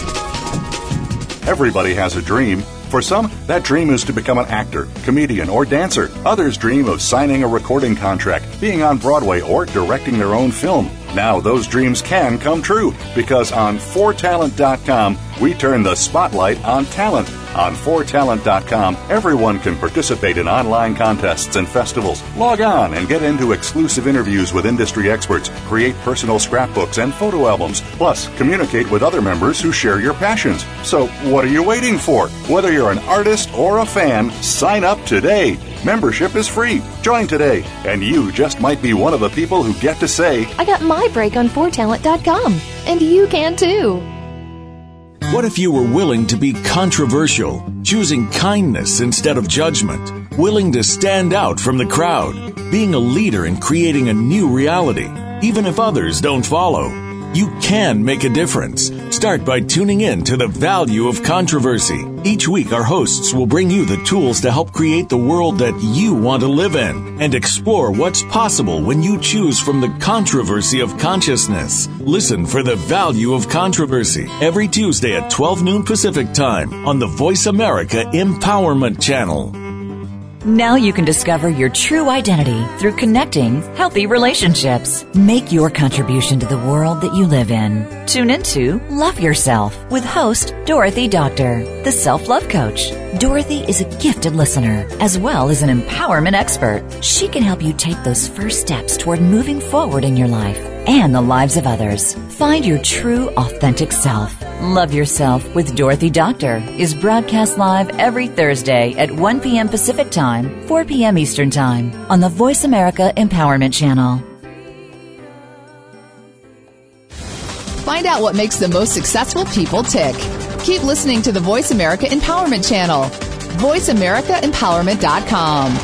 Everybody has a dream. For some, that dream is to become an actor, comedian, or dancer. Others dream of signing a recording contract, being on Broadway, or directing their own film. Now those dreams can come true, because on 4talent.com, we turn the spotlight on talent. On 4talent.com, everyone can participate in online contests and festivals. Log on and get into exclusive interviews with industry experts, create personal scrapbooks and photo albums, plus communicate with other members who share your passions. So what are you waiting for? Whether you're an artist or a fan, sign up today. Membership is free. Join today, and you just might be one of the people who get to say, I got my break on 4talent.com, and you can too. What if you were willing to be controversial, choosing kindness instead of judgment, willing to stand out from the crowd, being a leader and creating a new reality, even if others don't follow? You can make a difference. Start by tuning in to The Value of Controversy. Each week, our hosts will bring you the tools to help create the world that you want to live in and explore what's possible when you choose from the controversy of consciousness. Listen for The Value of Controversy every Tuesday at 12 noon Pacific Time on the Voice America Empowerment Channel. Now you can discover your true identity through connecting healthy relationships. Make your contribution to the world that you live in. Tune into Love Yourself with host Dorothy Doctor, the self-love coach. Dorothy is a gifted listener as well as an empowerment expert. She can help you take those first steps toward moving forward in your life and the lives of others. Find your true, authentic self. Love Yourself with Dorothy Doctor is broadcast live every Thursday at 1 p.m. Pacific Time, 4 p.m. Eastern Time on the Voice America Empowerment Channel. Find out what makes the most successful people tick. Keep listening to the Voice America Empowerment Channel. VoiceAmericaEmpowerment.com.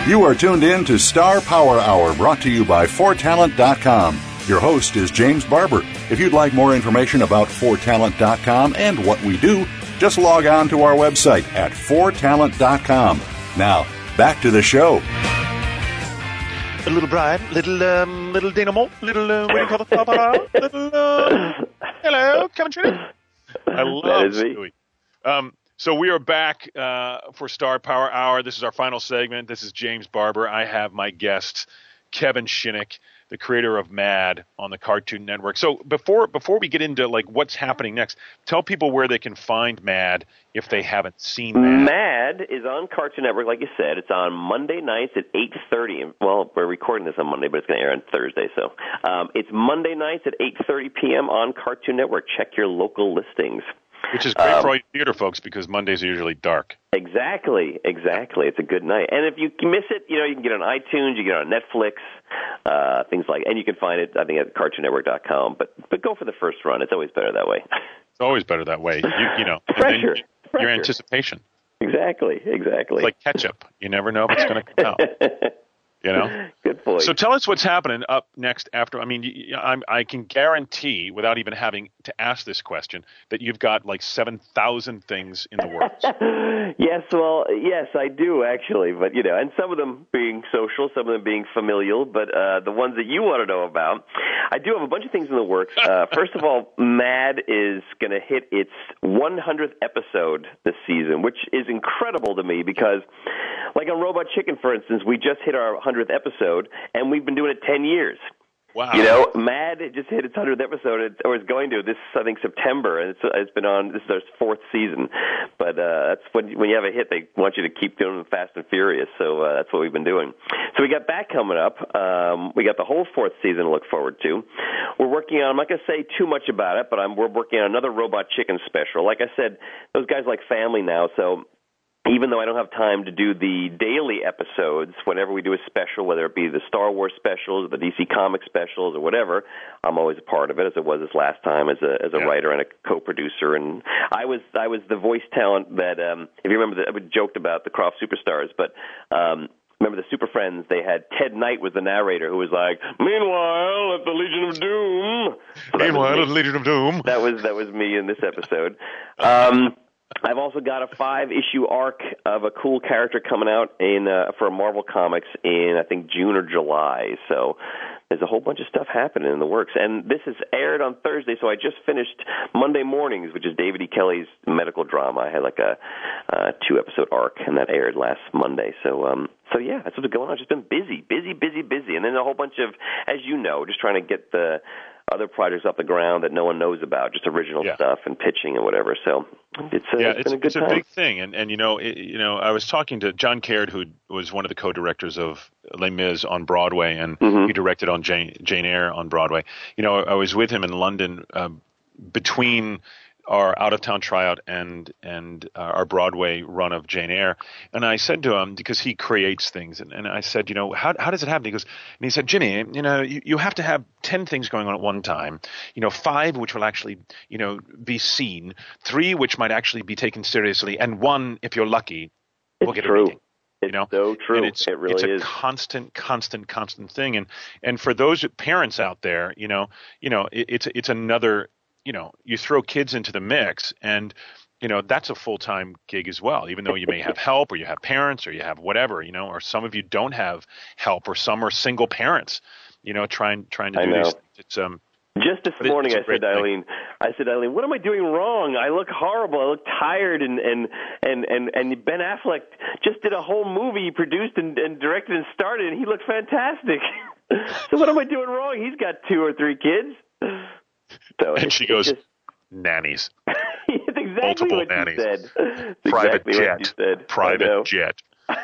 You are tuned in to Star Power Hour, brought to you by 4talent.com. Your host is James Barber. If you'd like more information about 4talent.com and what we do, just log on to our website at 4talent.com. Now, back to the show. A little Brian, little Dynamo, little, what do you call the little, hello, Kevin Trinity. I love Stewie. So we are back for Star Power Hour. This is our final segment. This is James Barber. I have my guest, Kevin Shinick, the creator of MAD on the Cartoon Network. So before we get into like what's happening next, tell people where they can find MAD if they haven't seen MAD. MAD is on Cartoon Network, like you said. It's on Monday nights at 8:30. Well, we're recording this on Monday, but it's going to air on Thursday. So it's Monday nights at 8:30 p.m. on Cartoon Network. Check your local listings. Which is great for all you theater folks because Mondays are usually dark. Exactly. It's a good night. And if you miss it, you can get it on iTunes, you get it on Netflix, things like, and you can find it, I think, at CartoonNetwork.com. But go for the first run. It's always better that way. It's always better that way. Fresher. Your anticipation. Exactly. It's like ketchup. You never know if it's going to come out. Good point. So tell us what's happening up next after. I mean, I can guarantee, without even having to ask this question, that you've got like 7,000 things in the works. Yes, I do actually. But and some of them being social, some of them being familial. But the ones that you want to know about, I do have a bunch of things in the works. First of all, MAD is going to hit its 100th episode this season, which is incredible to me because, like on Robot Chicken, for instance, we just hit our 100th episode, and we've been doing it 10 years. Wow. MAD just hit its 100th episode, or is going to this, I think, September, and it's been on, this is our 4th season. But that's when you have a hit, they want you to keep doing Fast and Furious, so that's what we've been doing. So we got that coming up. We got the whole 4th season to look forward to. We're working on, I'm not going to say too much about it, but we're working on another Robot Chicken special. Like I said, those guys like family now, so even though I don't have time to do the daily episodes, whenever we do a special, whether it be the Star Wars specials, or the DC Comics specials, or whatever, I'm always a part of it, as I was this last time as a writer and a co-producer. And I was the voice talent that, if you remember, I joked about the Croft Superstars, but remember the Super Friends, they had Ted Knight was the narrator who was like, meanwhile, at the Legion of Doom. So meanwhile, at the Legion of Doom. That was me in this episode. I've also got a 5-issue arc of a cool character coming out for Marvel Comics in, I think, June or July. So there's a whole bunch of stuff happening in the works. And this is aired on Thursday, so I just finished Monday Mornings, which is David E. Kelly's medical drama. I had like a 2-episode arc, and that aired last Monday. So yeah, that's what's going on. I've just been busy. And then a whole bunch of, as you know, just trying to get the other projects off the ground that no one knows about, just original stuff and pitching and whatever. So it's been a good time. It's a big thing. And I was talking to John Caird, who was one of the co-directors of Les Mis on Broadway, and he directed on Jane Eyre on Broadway. I was with him in London between our out-of-town tryout and our Broadway run of Jane Eyre. And I said to him, because he creates things, and I said, how does it happen? He said, Jimmy, you have to have 10 things going on at one time, 5 which will actually, be seen, 3 which might actually be taken seriously, and 1, if you're lucky, will get a reading. It's so true. And it really is. constant thing. And for those parents out there, it's another, you throw kids into the mix, and that's a full-time gig as well, even though you may have help, or you have parents, or you have whatever, or some of you don't have help, or some are single parents, trying to do these things. It's just this morning I said to Eileen, what am I doing wrong? I look horrible. I look tired, and Ben Affleck just did a whole movie he produced and directed and started, and he looked fantastic. So what am I doing wrong? He's got 2 or 3 kids. So and she goes, nannies. It's exactly multiple what nannies. You said. Private exactly jet. What you said. Private jet.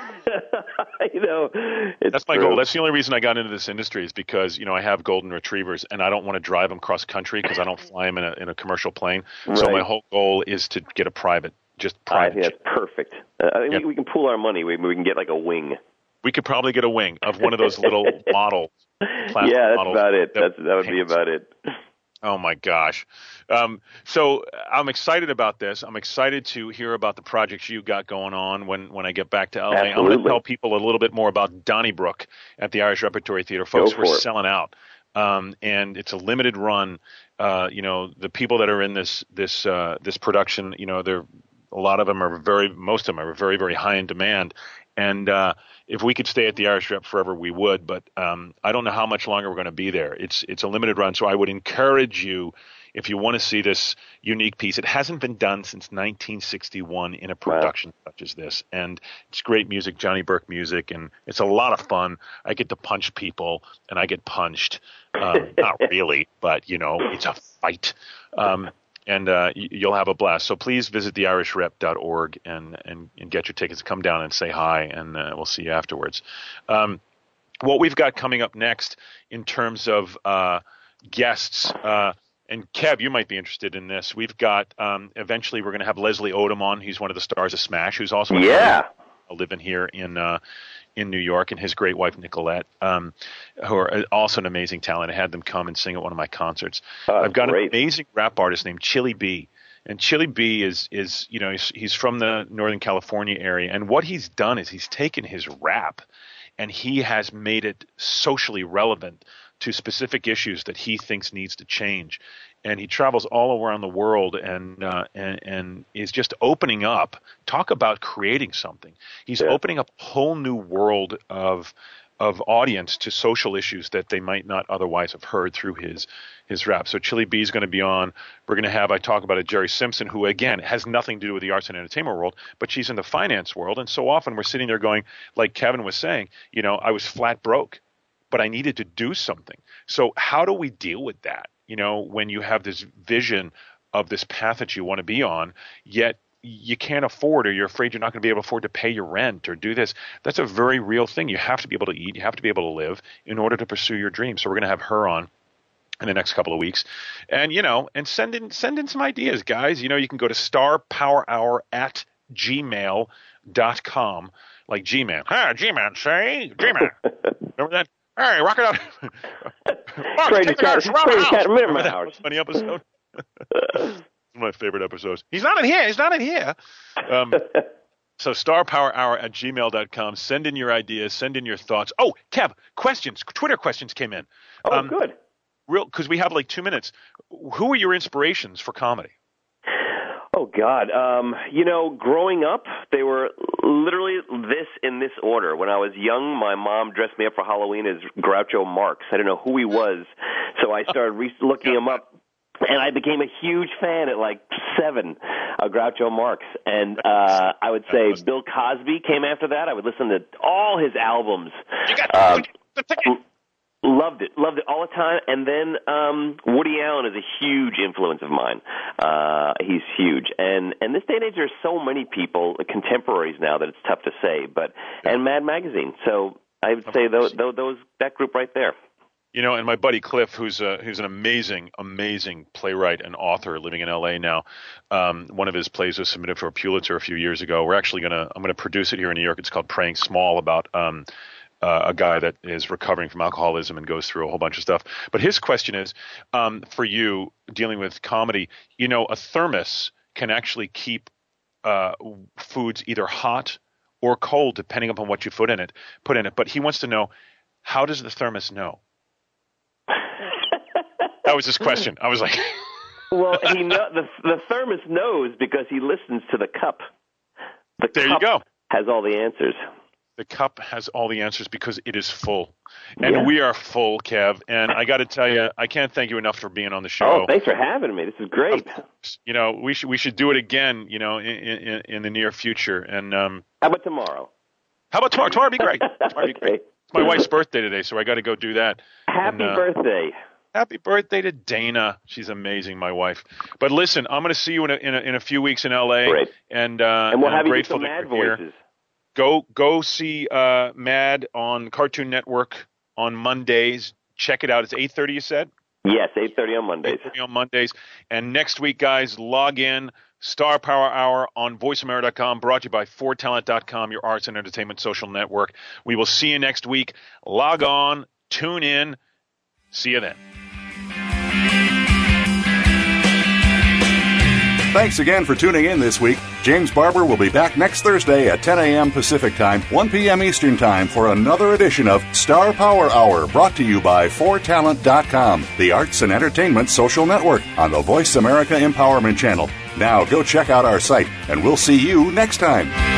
That's my goal. That's the only reason I got into this industry, is because I have golden retrievers, and I don't want to drive them cross country because I don't fly them in a commercial plane. Right. So my whole goal is to get a private jet. I think that's perfect. I think we can pool our money. We can get like a wing. We could probably get a wing of one of those little models. Yeah, that's about it. That would be about it. Oh my gosh. So I'm excited about this. I'm excited to hear about the projects you got going on when I get back to LA. Absolutely. I'm going to tell people a little bit more about Donnybrook at the Irish Repertory Theater. Folks, we're selling out. And it's a limited run. The people that are in this production, most of them are very, very high in demand. And if we could stay at the Irish Rep forever, we would. But I don't know how much longer we're going to be there. It's a limited run, so I would encourage you, if you want to see this unique piece. It hasn't been done since 1961 in a production such as this, and it's great music, Johnny Burke music, and it's a lot of fun. I get to punch people, and I get punched. Not really, but it's a fight. And you'll have a blast. So please visit theIrishRep.org and get your tickets. Come down and say hi, and we'll see you afterwards. What we've got coming up next in terms of guests, and Kev, you might be interested in this. We've got eventually we're going to have Leslie Odom on. He's one of the stars of Smash, who's also living here in New York, and his great wife Nicolette, who are also an amazing talent. I had them come and sing at one of my concerts. I've got an amazing rap artist named Chili B, and Chili B is he's from the Northern California area, and what he's done is he's taken his rap and he has made it socially relevant to specific issues that he thinks needs to change. And he travels all around the world and is just opening up. Talk about creating something. He's opening up a whole new world of audience to social issues that they might not otherwise have heard through his rap. So Chili B is going to be on. We're going to have, I talk about it, Jerry Simpson, who, again, has nothing to do with the arts and entertainment world, but she's in the finance world. And so often we're sitting there going, like Kevin was saying, I was flat broke, but I needed to do something. So how do we deal with that? When you have this vision of this path that you want to be on, yet you can't afford, or you're afraid you're not going to be able to afford to pay your rent or do this. That's a very real thing. You have to be able to eat. You have to be able to live in order to pursue your dreams. So we're going to have her on in the next couple of weeks, and and send in some ideas, guys. You can go to starpowerhour@gmail.com, like G-Man. Hi, G-Man, say G-Man. Remember that? Hey, rock it out. Funny episode. One of my favorite episodes. He's not in here. So starpowerhour@gmail.com. Send in your ideas. Send in your thoughts. Oh, Kev, questions. Twitter questions came in. Oh, good. Because we have like 2 minutes. Who are your inspirations for comedy? Oh, God. Growing up, they were literally in this order. When I was young, my mom dressed me up for Halloween as Groucho Marx. I didn't know who he was, so I started looking him up, and I became a huge fan at like 7 of Groucho Marx. And I would say Bill Cosby came after that. I would listen to all his albums. Loved it all the time. And then Woody Allen is a huge influence of mine. He's huge. And this day and age, there's so many people, contemporaries now, that it's tough to say. And Mad Magazine. So I would say that group right there. And my buddy Cliff, who's an amazing playwright and author living in LA now. One of his plays was submitted for a Pulitzer a few years ago. I'm going to produce it here in New York. It's called Praying Small, about a guy that is recovering from alcoholism and goes through a whole bunch of stuff. But his question is, for you, dealing with comedy, a thermos can actually keep foods either hot or cold, depending upon what you put in it. But he wants to know, how does the thermos know? That was his question. I was like... Well, the thermos knows because he listens to the cup. There you go. Has all the answers. The cup has all the answers because it is full. And we are full, Kev. And I got to tell you, I can't thank you enough for being on the show. Oh, thanks for having me. This is great. We should do it again, in the near future. And how about tomorrow? Tomorrow would be great. It's my wife's birthday today, so I got to go do that. Happy birthday. Happy birthday to Dana. She's amazing, my wife. But listen, I'm going to see you in a few weeks in LA. Great. And we'll have you grateful some Mad that voices. you're here. Go see Mad on Cartoon Network on Mondays. Check it out. It's 8:30, you said? Yes, 8:30 on Mondays. 8:30 on Mondays. And next week, guys, log in. Star Power Hour on VoiceAmerica.com, brought to you by ForTalent.com, your arts and entertainment social network. We will see you next week. Log on, tune in. See you then. Thanks again for tuning in this week. James Barber will be back next Thursday at 10 a.m. Pacific Time, 1 p.m. Eastern Time for another edition of Star Power Hour, brought to you by 4talent.com, the arts and entertainment social network on the Voice America Empowerment Channel. Now go check out our site, and we'll see you next time.